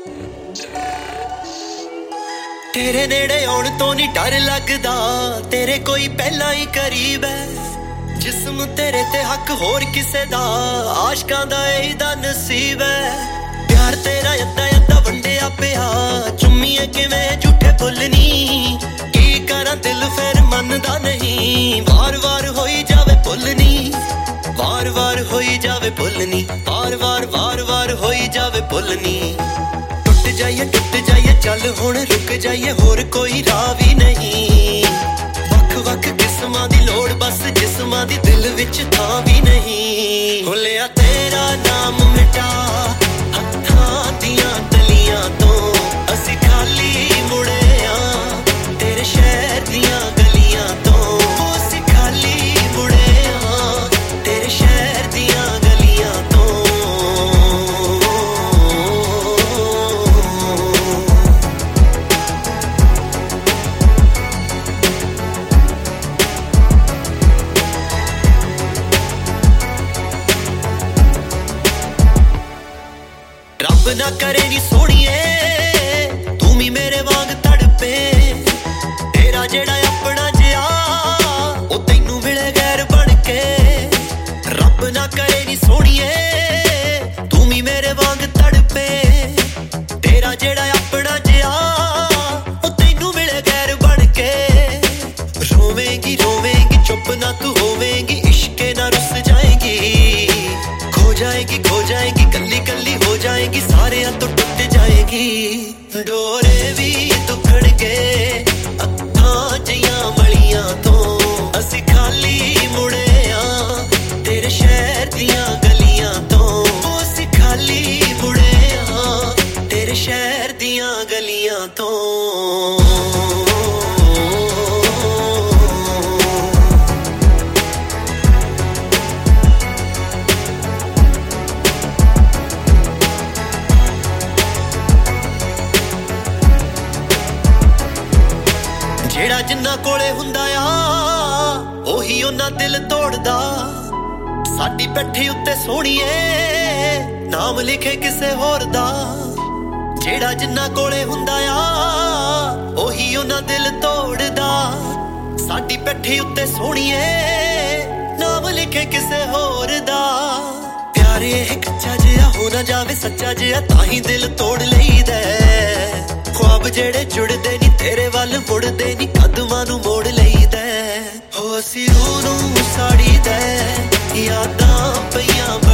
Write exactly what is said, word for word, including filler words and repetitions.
तेरे नेड़े आउण तो नहीं डर लगदा, तेरे कोई पहला ही करीब है। जिस्म तेरे ते हक होर किसे दा, आशकां दा एदा नसीब है। प्यार तेरा अद्धा अद्धा वंडिया पिया, चुम्मीए किवें झूठे भुलनी। की करां दिल फिर मनदा नहीं, वार वार होई जावे भुलनी। वार वार होई जावे भुलनी, वार वार वार वार होई जावे भुलनी। टुट जाइए टुट जाइए चल हुण रुक जाइए, होर कोई राह भी नहीं। वख वख किस्मां दी लोड़ बस जिस्मां दी दिल विच थां भी नहीं। भुलिया तेरा नाम मिटा हत्थां दियां तलियां तो, असीं खाली मुड़े आ तेरे शहर दियां गलियां तो। असीं खाली मुड़े आ तेरे शहर दियां गलियां तो। रब ना करे नी सोनिए तू भी मेरे वांग तड़पे। तेरा जेड़ा अपना जिया ओ तैनू मिले गैर बन के। रब ना करे नी सोनिए तू भी मेरे वांग तड़पे। तेरा जेड़ा अपना जिया ओ तैनू मिले गैर बन के। रोवेंगी रोवेंगी चुप ना तू होवेंगी, इश्के ना रुस जाएगी। खो जाएगी खो जाएगी कल्ली कल्ली हो जाएगी, सारे तो टूट जाएगी। डोरे भी दुखड़ के अखां जियां मलियां तो, असीं खाली मुड़े आ तेरे शहर दियां गलियां तो। असीं खाली मुड़े आ तेरे शहर दियां गलियां तो। जेड़ा जिन्ना कोले हुंदा आ ओही ओना दिल तोड़दा। साडी पैठी उत्ते सोहणीए नाम लिखे किसे होर दा। जेड़ा जिन्ना कोले हुंदा आ ओही ओना दिल तोड़दा। साडी पैठी उत्ते सोहणीए नाम लिखे किसे होर दा। प्यारे कच्चा जिहा हो ना जावे सच्चा जिहा, ताही दिल तोड़ लईदा। ख्वाब जेड़े जुड़दे नी तेरे वल मुड़दे नी, कदमां नू मोड़ लईदा। हो असीं रूह नू साड़ीदा, यादां पईयां